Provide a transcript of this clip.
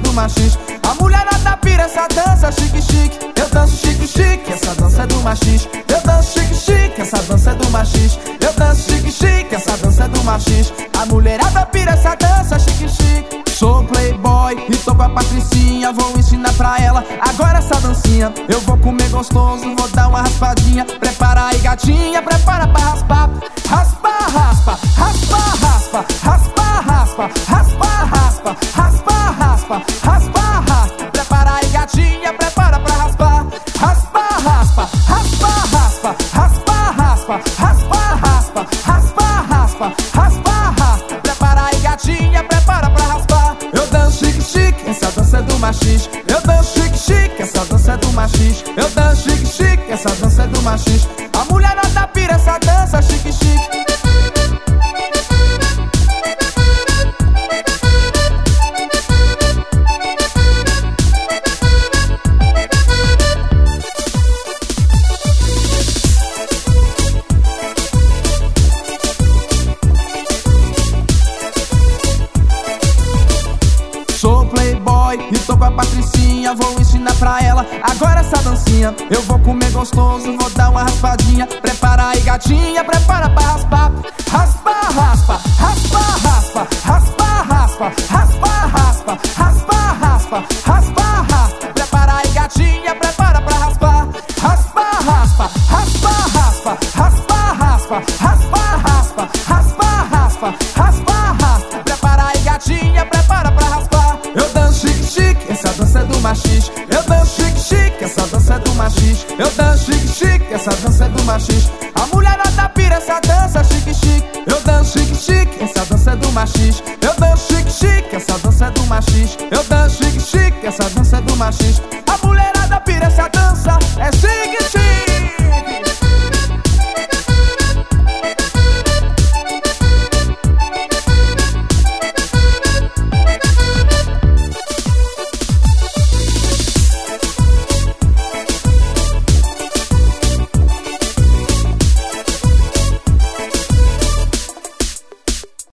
do machista. A mulherada pira essa dança chique chique. Eu danço chique chique, essa dança é do machista. Eu danço chique chique, essa dança é do machista. Eu danço chique chique, essa dança é do machista. A mulherada pira essa dança chique chique. Sou playboy e tô com a Patricinha, vou ensinar pra ela agora essa dancinha. Eu vou comer gostoso, vou dar uma raspadinha. Prepara aí gatinha, prepara pra raspar. Raspa, raspa, raspa, raspa, raspa, raspa, raspa, raspa, raspa, raspa, raspa, raspa. Prepara aí gatinha, prepara pra raspar. Raspa, raspa, raspa, raspa, raspa, raspa, raspa, raspa, raspa, raspa, raspa, raspa. Prepara aí gatinha, prepara pra raspar. Eu danço chique chique, essa dança é do machista. Eu danço chique chique, essa dança é do machista. Eu danço chique chique, essa dança é do machista. A mulherada pira essa dança chique chique. Sou playboy e tô com a Patricinha, vou ensinar pra ela agora essa dancinha. Eu vou comer gostoso, vou dar uma raspadinha. Prepara aí gatinha, prepara pra raspar. Raspa, raspa, raspa, raspa, raspa, raspa, raspa, raspa, raspa, raspa, raspa, raspa. Prepara aí gatinha, prepara pra raspar. Raspa, raspa, raspa, raspa, raspa, raspa, raspa, raspa, raspa, raspa, raspa, raspa. Prepara aí gatinha, prepara pra raspar. Eu danço chique chique, essa dança é do machista. Eu danço chique chique, essa dança é do machista. Eu danço chique chique, essa dança é do machista. A mulherada pira essa dança chique chique. Eu danço chique chique, essa dança é do machista. Eu danço chique chique, essa dança é do machista. Eu danço chique chique, essa dança é do machista.